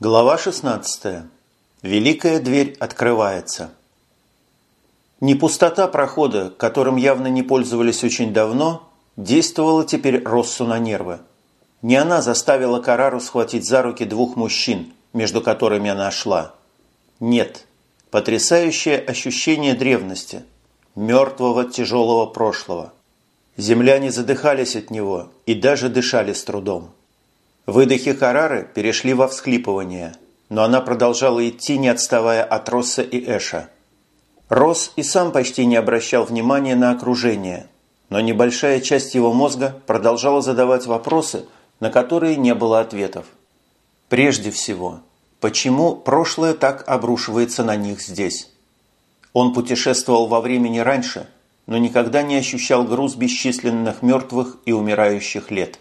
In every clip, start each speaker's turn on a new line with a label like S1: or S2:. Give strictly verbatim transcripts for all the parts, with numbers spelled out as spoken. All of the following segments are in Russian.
S1: Глава шестнадцатая. Великая дверь открывается. Не пустота прохода, которым явно не пользовались очень давно, действовала теперь Россу на нервы. Не она заставила Карару схватить за руки двух мужчин, между которыми она шла. Нет, потрясающее ощущение древности, мертвого тяжелого прошлого. Земляне задыхались от него и даже дышали с трудом. Выдохи Карары перешли во всхлипывание, но она продолжала идти, не отставая от Росса и Эша. Росс и сам почти не обращал внимания на окружение, но небольшая часть его мозга продолжала задавать вопросы, на которые не было ответов. Прежде всего, почему прошлое так обрушивается на них здесь? Он путешествовал во времени раньше, но никогда не ощущал груз бесчисленных мертвых и умирающих лет.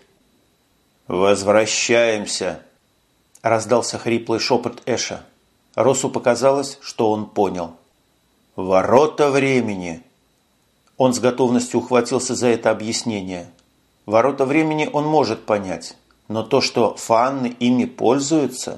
S1: «Возвращаемся!» – раздался хриплый шепот Эша. Россу показалось, что он понял. «Ворота времени!» Он с готовностью ухватился за это объяснение. Ворота времени он может понять, но то, что фанны ими пользуются...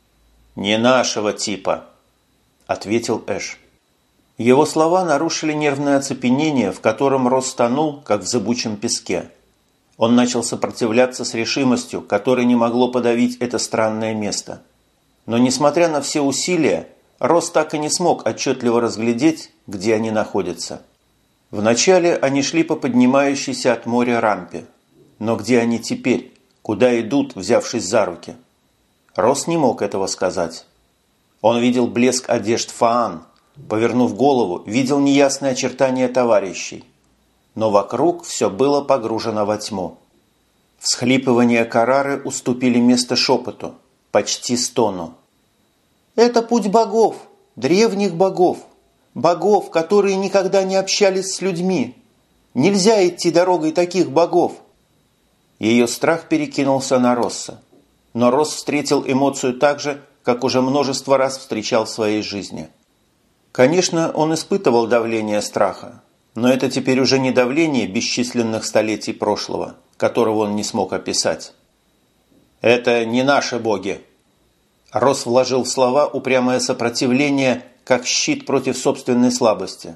S1: «Не нашего типа!» – ответил Эш. Его слова нарушили нервное оцепенение, в котором Росс тонул, как в зыбучем песке. Он начал сопротивляться с решимостью, которой не могло подавить это странное место. Но, несмотря на все усилия, Росс так и не смог отчетливо разглядеть, где они находятся. Вначале они шли по поднимающейся от моря рампе. Но где они теперь? Куда идут, взявшись за руки? Росс не мог этого сказать. Он видел блеск одежд Фаан, повернув голову, видел неясные очертания товарищей. Но вокруг все было погружено во тьму. Всхлипывания Карары уступили место шепоту, почти стону. «Это путь богов, древних богов, богов, которые никогда не общались с людьми. Нельзя идти дорогой таких богов». Ее страх перекинулся на Росса. Но Росс встретил эмоцию так же, как уже множество раз встречал в своей жизни. Конечно, он испытывал давление страха, но это теперь уже не давление бесчисленных столетий прошлого, которого он не смог описать. «Это не наши боги!» Росс вложил в слова упрямое сопротивление, как щит против собственной слабости.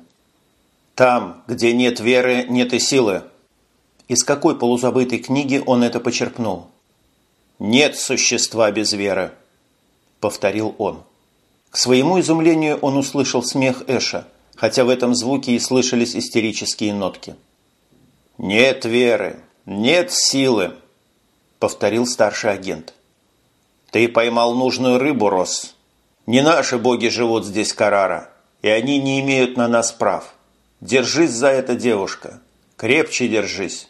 S1: «Там, где нет веры, нет и силы!» Из какой полузабытой книги он это почерпнул? «Нет существа без веры!» – повторил он. К своему изумлению он услышал смех Эша, хотя в этом звуке и слышались истерические нотки. «Нет веры, нет силы», – повторил старший агент. «Ты поймал нужную рыбу, Росс. Не наши боги живут здесь, Карара, и они не имеют на нас прав. Держись за это, девушка, крепче держись».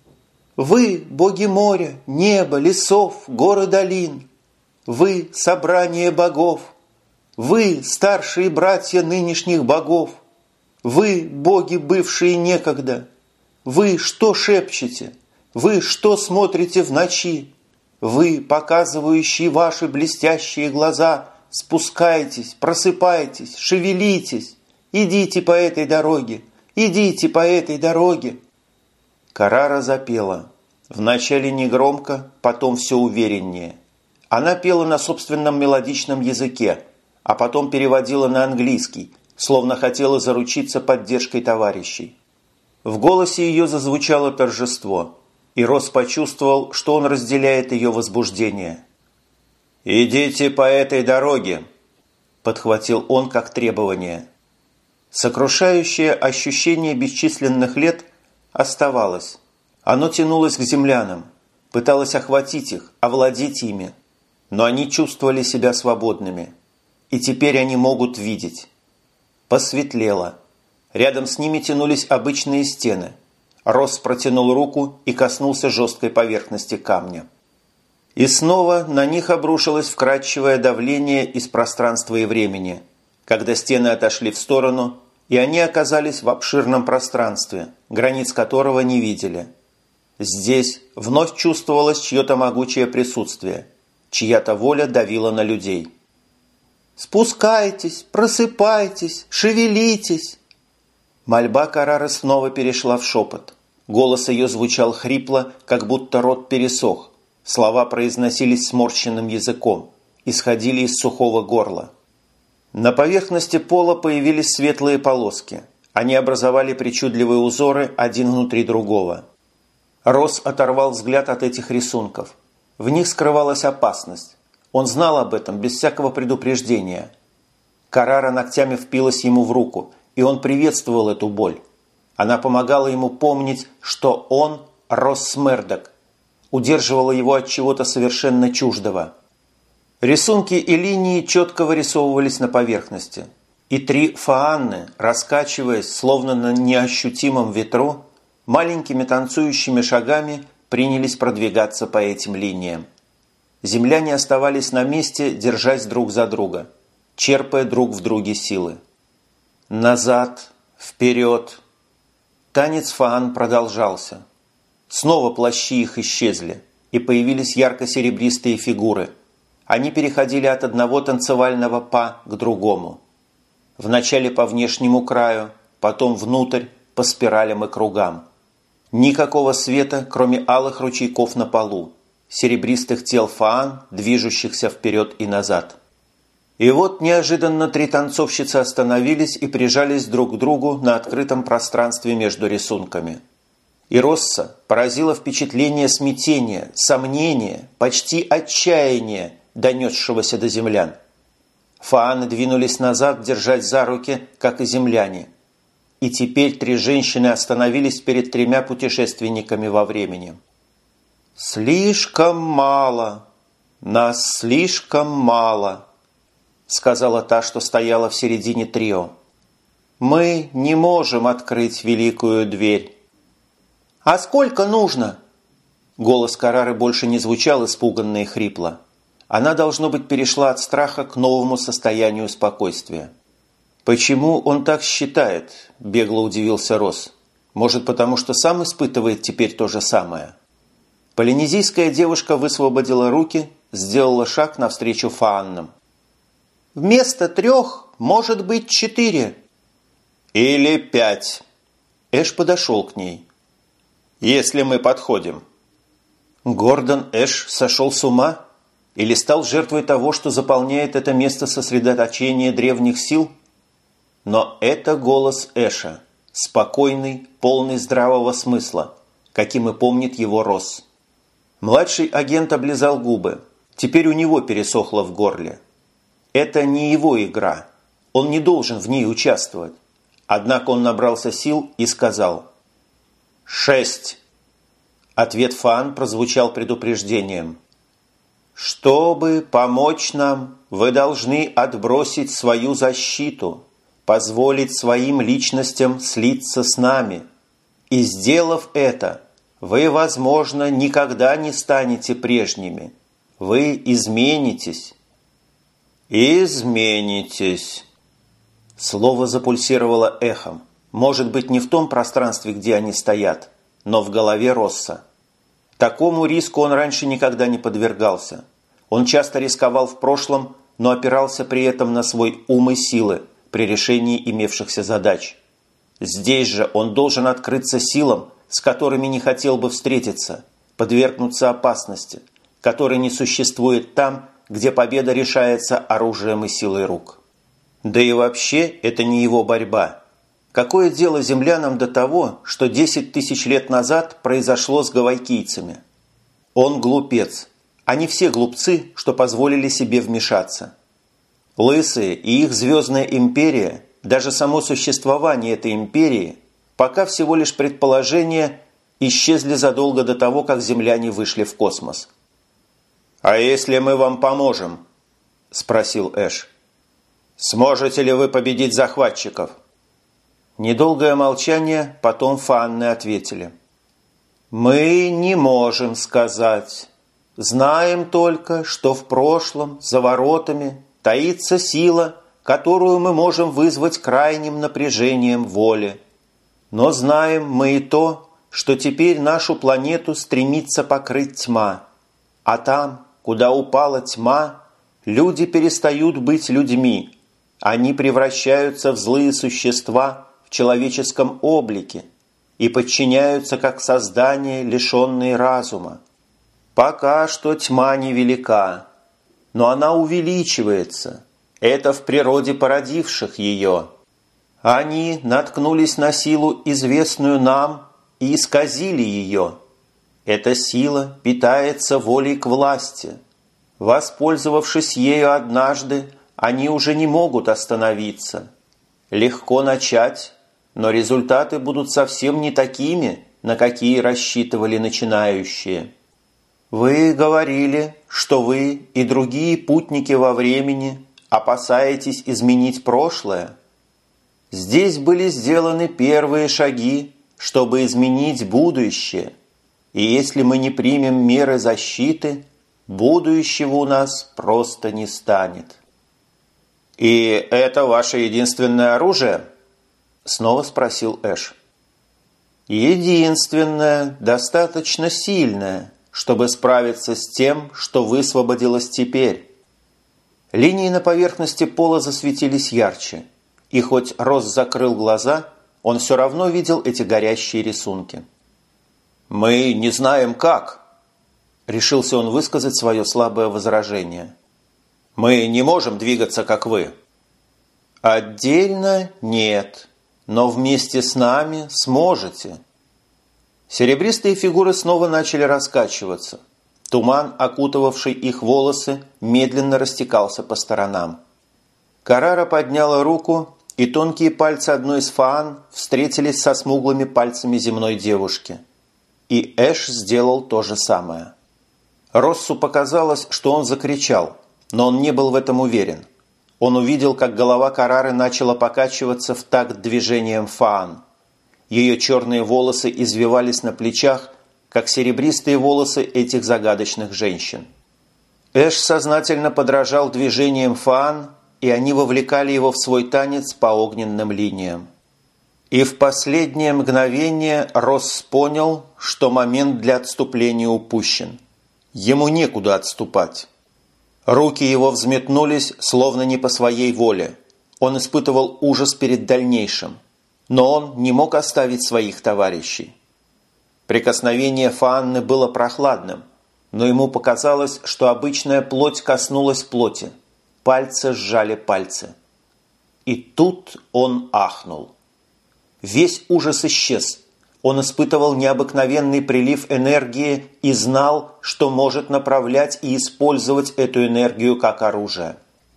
S1: «Вы, боги моря, неба, лесов, гор и долин. Вы – собрание богов. Вы – старшие братья нынешних богов. Вы – боги, бывшие некогда. Вы что шепчете? Вы что смотрите в ночи? Вы, показывающие ваши блестящие глаза, спускайтесь, просыпайтесь, шевелитесь. Идите по этой дороге, идите по этой дороге». Карара запела. Вначале негромко, потом все увереннее. Она пела на собственном мелодичном языке, а потом переводила на английский, словно хотела заручиться поддержкой товарищей. В голосе ее зазвучало торжество, и Росс почувствовал, что он разделяет ее возбуждение. «Идите по этой дороге», – подхватил он как требование. Сокрушающее ощущение бесчисленных лет оставалось. Оно тянулось к землянам, пыталось охватить их, овладеть ими, но они чувствовали себя свободными. И теперь они могут видеть. Посветлело. Рядом с ними тянулись обычные стены. Росс протянул руку и коснулся жесткой поверхности камня. И снова на них обрушилось вкрадчивое давление из пространства и времени, когда стены отошли в сторону, и они оказались в обширном пространстве, границ которого не видели. Здесь вновь чувствовалось чье-то могучее присутствие, чья-то воля давила на людей. «Спускайтесь, просыпайтесь, шевелитесь!» Мольба Карары снова перешла в шепот. Голос ее звучал хрипло, как будто рот пересох. Слова произносились сморщенным языком, исходили из сухого горла. На поверхности пола появились светлые полоски. Они образовали причудливые узоры один внутри другого. Росс оторвал взгляд от этих рисунков. В них скрывалась опасность. Он знал об этом без всякого предупреждения. Карара ногтями впилась ему в руку, и он приветствовал эту боль. Она помогала ему помнить, что он Росс Смердок, удерживала его от чего-то совершенно чуждого. Рисунки и линии четко вырисовывались на поверхности, и три фаанны, раскачиваясь, словно на неощутимом ветру, маленькими танцующими шагами принялись продвигаться по этим линиям. Земляне оставались на месте, держась друг за друга, черпая друг в друге силы. Назад, вперед. Танец фаан продолжался. Снова плащи их исчезли, и появились ярко-серебристые фигуры. Они переходили от одного танцевального па к другому. Вначале по внешнему краю, потом внутрь, по спиралям и кругам. Никакого света, кроме алых ручейков на полу, серебристых тел фаан, движущихся вперед и назад. И вот неожиданно три танцовщицы остановились и прижались друг к другу на открытом пространстве между рисунками. И Росса поразило впечатление смятения, сомнения, почти отчаяния, донесшегося до землян. Фааны двинулись назад, держать за руки, как и земляне. И теперь три женщины остановились перед тремя путешественниками во времени. «Слишком мало! Нас слишком мало!» сказала та, что стояла в середине трио. «Мы не можем открыть великую дверь». «А сколько нужно?» Голос Карары больше не звучал испуганно и хрипло. Она, должно быть, перешла от страха к новому состоянию спокойствия. «Почему он так считает?» – бегло удивился Росс. «Может, потому что сам испытывает теперь то же самое?» Полинезийская девушка высвободила руки, сделала шаг навстречу фааннам. «Вместо трех может быть четыре». «Или пять». Эш подошел к ней. «Если мы подходим». Гордон Эш сошел с ума? Или стал жертвой того, что заполняет это место сосредоточения древних сил? Но это голос Эша, спокойный, полный здравого смысла, каким и помнит его Росс. Младший агент облизал губы. Теперь у него пересохло в горле. Это не его игра. Он не должен в ней участвовать. Однако он набрался сил и сказал: «Шесть». Ответ фаан прозвучал предупреждением. «Чтобы помочь нам, вы должны отбросить свою защиту, позволить своим личностям слиться с нами. И сделав это, вы, возможно, никогда не станете прежними. Вы изменитесь». «Изменитесь». Слово запульсировало эхом. Может быть, не в том пространстве, где они стоят, но в голове Росса. Такому риску он раньше никогда не подвергался. Он часто рисковал в прошлом, но опирался при этом на свой ум и силы при решении имевшихся задач. Здесь же он должен открыться силам, с которыми не хотел бы встретиться, подвергнуться опасности, которой не существует там, где победа решается оружием и силой рук. Да и вообще это не его борьба. Какое дело землянам до того, что десять тысяч лет назад произошло с гавайкийцами? Он глупец. Они все глупцы, что позволили себе вмешаться. Лысые и их звездная империя, даже само существование этой империи, пока всего лишь предположения, исчезли задолго до того, как земляне вышли в космос. «А если мы вам поможем?» – спросил Эш. «Сможете ли вы победить захватчиков?» Недолгое молчание, потом фаанны ответили. «Мы не можем сказать. Знаем только, что в прошлом за воротами таится сила, которую мы можем вызвать крайним напряжением воли. Но знаем мы и то, что теперь нашу планету стремится покрыть тьма. А там, куда упала тьма, люди перестают быть людьми. Они превращаются в злые существа в человеческом облике и подчиняются как создания, лишенные разума. Пока что тьма невелика. но она увеличивается. Это в природе породивших ее. Они наткнулись на силу, известную нам, и исказили ее. Эта сила питается волей к власти. Воспользовавшись ею однажды, они уже не могут остановиться. Легко начать, но результаты будут совсем не такими, на какие рассчитывали начинающие. Вы говорили, что вы и другие путники во времени опасаетесь изменить прошлое. Здесь были сделаны первые шаги, чтобы изменить будущее. И если мы не примем меры защиты, будущего у нас просто не станет. «И это ваше единственное оружие?» – снова спросил Эш. «Единственное, достаточно сильное, чтобы справиться с тем, что высвободилось теперь». Линии на поверхности пола засветились ярче, и хоть Росс закрыл глаза, он все равно видел эти горящие рисунки. «Мы не знаем, как», – решился он высказать свое слабое возражение. «Мы не можем двигаться, как вы». «Отдельно нет, но вместе с нами сможете». Серебристые фигуры снова начали раскачиваться. Туман, окутывавший их волосы, медленно растекался по сторонам. Карара подняла руку, и тонкие пальцы одной из фаан встретились со смуглыми пальцами земной девушки. И Эш сделал то же самое. Россу показалось, что он закричал, но он не был в этом уверен. Он увидел, как голова Карары начала покачиваться в такт движением фаан. Ее черные волосы извивались на плечах, как серебристые волосы этих загадочных женщин. Эш сознательно подражал движениям фаан, и они вовлекали его в свой танец по огненным линиям. И в последнее мгновение Росс понял, что момент для отступления упущен. Ему некуда отступать. Руки его взметнулись, словно не по своей воле. Он испытывал ужас перед дальнейшим, но он не мог оставить своих товарищей. Прикосновение Фаанны было прохладным, но ему показалось, что обычная плоть коснулась плоти. Пальцы сжали пальцы. И тут он ахнул. Весь ужас исчез. Он испытывал необыкновенный прилив энергии и знал, что может направлять и использовать эту энергию как оружие.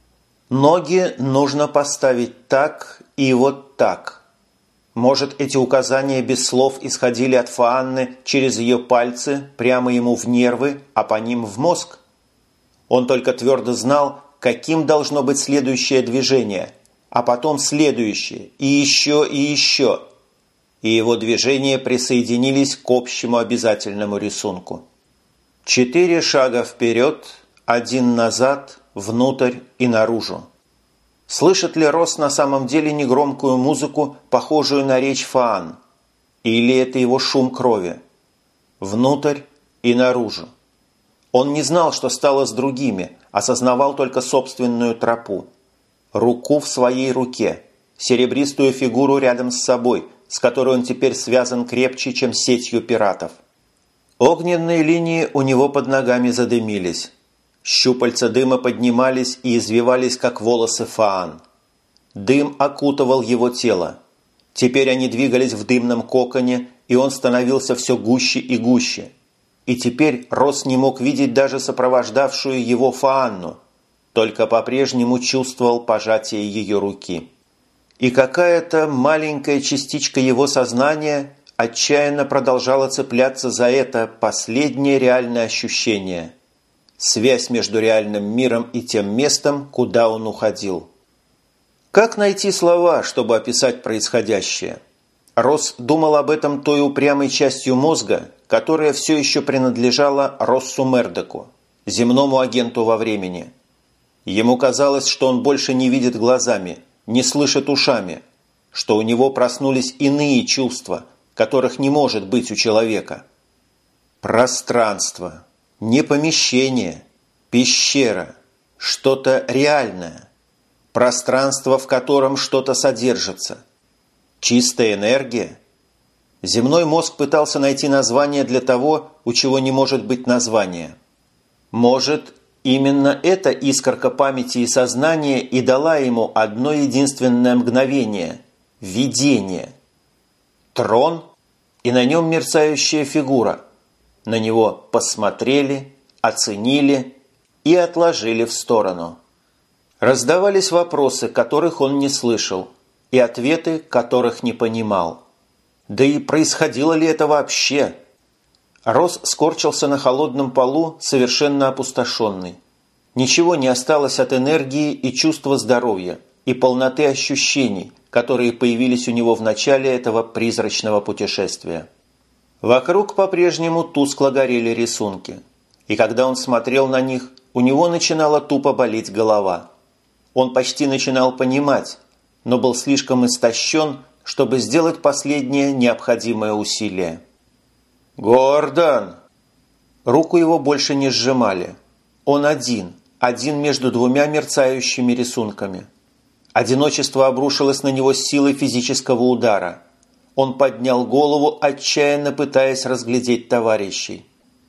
S1: Ноги нужно поставить так и вот так. Может, эти указания без слов исходили от Фаанны через ее пальцы прямо ему в нервы, а по ним в мозг? Он только твердо знал, каким должно быть следующее движение, а потом следующее, и еще, и еще. И его движения присоединились к общему обязательному рисунку. Четыре шага вперед, один назад, внутрь и наружу. Слышит ли Росс на самом деле негромкую музыку, похожую на речь фаан? Или это его шум крови? Внутрь и наружу. Он не знал, что стало с другими, осознавал только собственную тропу. Руку в своей руке, серебристую фигуру рядом с собой, с которой он теперь связан крепче, чем сетью пиратов. Огненные линии у него под ногами задымились. Щупальца дыма поднимались и извивались, как волосы фаан. Дым окутывал его тело. Теперь они двигались в дымном коконе, и он становился все гуще и гуще. И теперь Росс не мог видеть даже сопровождавшую его Фаанну, только по-прежнему чувствовал пожатие ее руки. И какая-то маленькая частичка его сознания отчаянно продолжала цепляться за это последнее реальное ощущение. Связь между реальным миром и тем местом, куда он уходил. Как найти слова, чтобы описать происходящее? Росс думал об этом той упрямой частью мозга, которая все еще принадлежала Россу Мердоку, земному агенту во времени. Ему казалось, что он больше не видит глазами, не слышит ушами, что у него проснулись иные чувства, которых не может быть у человека. Пространство, не помещение, пещера, что-то реальное, пространство, в котором что-то содержится, чистая энергия. Земной мозг пытался найти название для того, у чего не может быть названия. Может, Именно эта искорка памяти и сознания и дала ему одно единственное мгновение – видение. Трон и на нем мерцающая фигура. На него посмотрели, оценили и отложили в сторону. Раздавались вопросы, которых он не слышал, и ответы, которых не понимал. Да и происходило ли это вообще? Росс скорчился на холодном полу, совершенно опустошенный. Ничего не осталось от энергии и чувства здоровья, и полноты ощущений, которые появились у него в начале этого призрачного путешествия. Вокруг по-прежнему тускло горели рисунки, и когда он смотрел на них, у него начинала тупо болеть голова. Он почти начинал понимать, но был слишком истощен, чтобы сделать последнее необходимое усилие. «Гордон!» Руку его больше не сжимали. Он один, один между двумя мерцающими рисунками. Одиночество обрушилось на него с силой физического удара. Он поднял голову, отчаянно пытаясь разглядеть товарищей.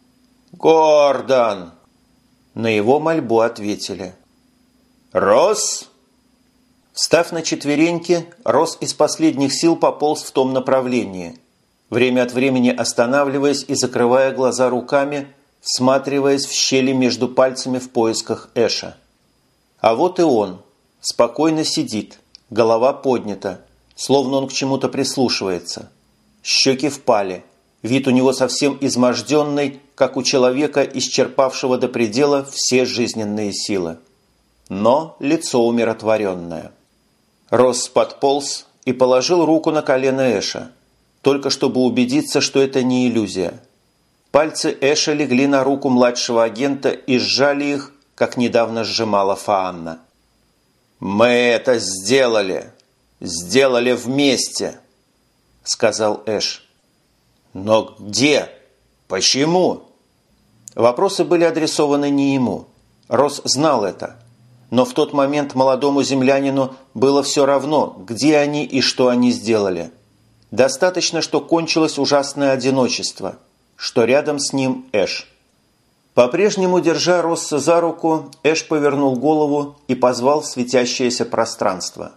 S1: «Гордон!» На его мольбу ответили. «Росс!» Встав на четвереньки, Росс из последних сил пополз в том направлении, время от времени останавливаясь и закрывая глаза руками, всматриваясь в щели между пальцами в поисках Эша. А вот и он. Спокойно сидит, голова поднята, словно он к чему-то прислушивается. Щеки впали, вид у него совсем изможденный, как у человека, исчерпавшего до предела все жизненные силы. Но лицо умиротворенное. Росс подполз и положил руку на колено Эша, только чтобы убедиться, что это не иллюзия. Пальцы Эша легли на руку младшего агента и сжали их, как недавно сжимала Фаанна. «Мы это сделали! Сделали вместе!» – сказал Эш. «Но где? Почему?» Вопросы были адресованы не ему. Росс знал это. Но в тот момент молодому землянину было все равно, где они и что они сделали. Достаточно, что кончилось ужасное одиночество, что рядом с ним Эш. По-прежнему, держа Росса за руку, Эш повернул голову и позвал в светящееся пространство.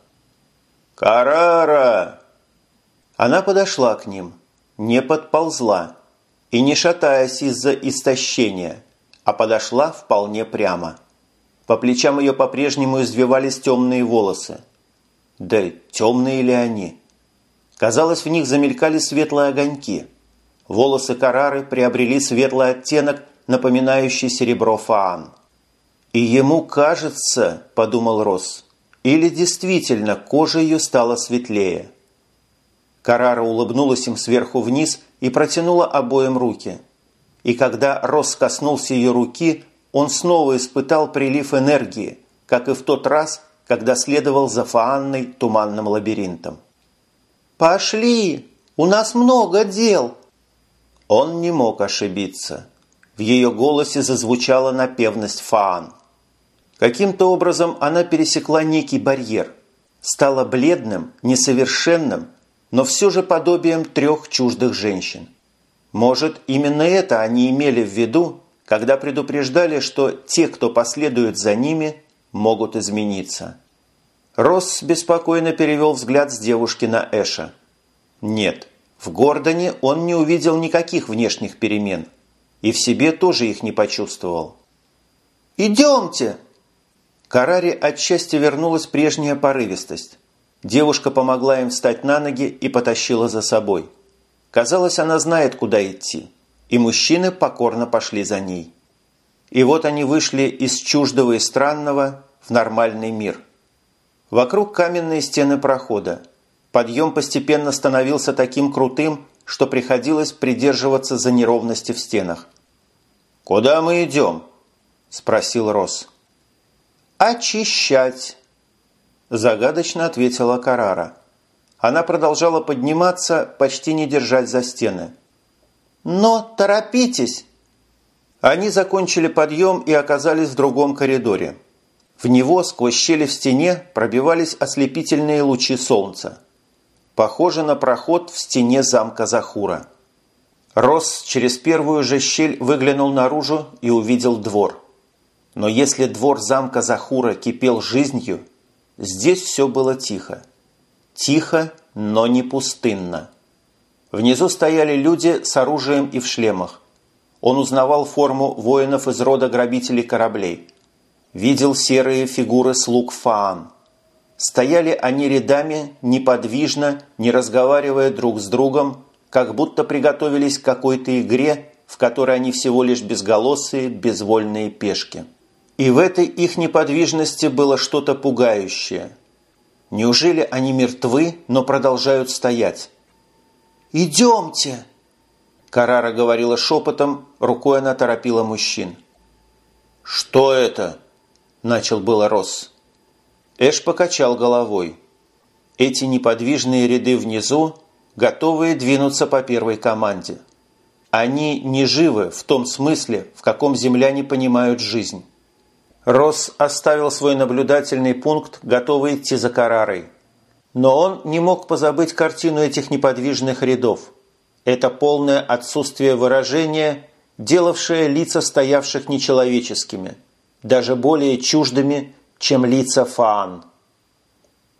S1: «Карара!» Она подошла к ним, не подползла и не шатаясь из-за истощения, а подошла вполне прямо. По плечам ее по-прежнему извивались темные волосы. Да темные ли они? Казалось, в них замелькали светлые огоньки. Волосы Карары приобрели светлый оттенок, напоминающий серебро Фаан. «И ему кажется, — подумал Росс, — или действительно кожа ее стала светлее». Карара улыбнулась им сверху вниз и протянула обоим руки. И когда Росс коснулся ее руки, он снова испытал прилив энергии, как и в тот раз, когда следовал за Фаанной туманным лабиринтом. «Пошли! У нас много дел!» Он не мог ошибиться. В ее голосе зазвучала напевность Фаан. Каким-то образом она пересекла некий барьер, стала бледным, несовершенным, но все же подобием трех чуждых женщин. Может, именно это они имели в виду, когда предупреждали, что те, кто последует за ними, могут измениться. Росс беспокойно перевел взгляд с девушки на Эша. Нет, в Гордоне он не увидел никаких внешних перемен, и в себе тоже их не почувствовал. «Идемте!» Караре отчасти вернулась прежняя порывистость. Девушка помогла им встать на ноги и потащила за собой. Казалось, она знает, куда идти, и мужчины покорно пошли за ней. И вот они вышли из чуждого и странного в нормальный мир. Вокруг каменные стены прохода. Подъем постепенно становился таким крутым, что приходилось придерживаться за неровности в стенах. «Куда мы идем?» – спросил Росс. «Очищать», – загадочно ответила Карара. Она продолжала подниматься, почти не держась за стены. «Но торопитесь!» Они закончили подъем и оказались в другом коридоре. В него сквозь щели в стене пробивались ослепительные лучи солнца. Похоже на проход в стене замка Захура. Росс через первую же щель выглянул наружу и увидел двор. Но если двор замка Захура кипел жизнью, здесь все было тихо. Тихо, но не пустынно. Внизу стояли люди с оружием и в шлемах. Он узнавал форму воинов из рода грабителей кораблей. Видел серые фигуры слуг Фаан. Стояли они рядами, неподвижно, не разговаривая друг с другом, как будто приготовились к какой-то игре, в которой они всего лишь безголосые, безвольные пешки. И в этой их неподвижности было что-то пугающее. Неужели они мертвы, но продолжают стоять? «Идемте!» Карара говорила шепотом, рукой она торопила мужчин. «Что это?» – начал было Росс. Эш покачал головой. Эти неподвижные ряды внизу, готовые двинуться по первой команде. Они не живы в том смысле, в каком земляне понимают жизнь. Росс оставил свой наблюдательный пункт, готовый идти за Карарой. Но он не мог позабыть картину этих неподвижных рядов. Это полное отсутствие выражения, делавшее лица стоявших нечеловеческими, даже более чуждыми, чем лица Фаан.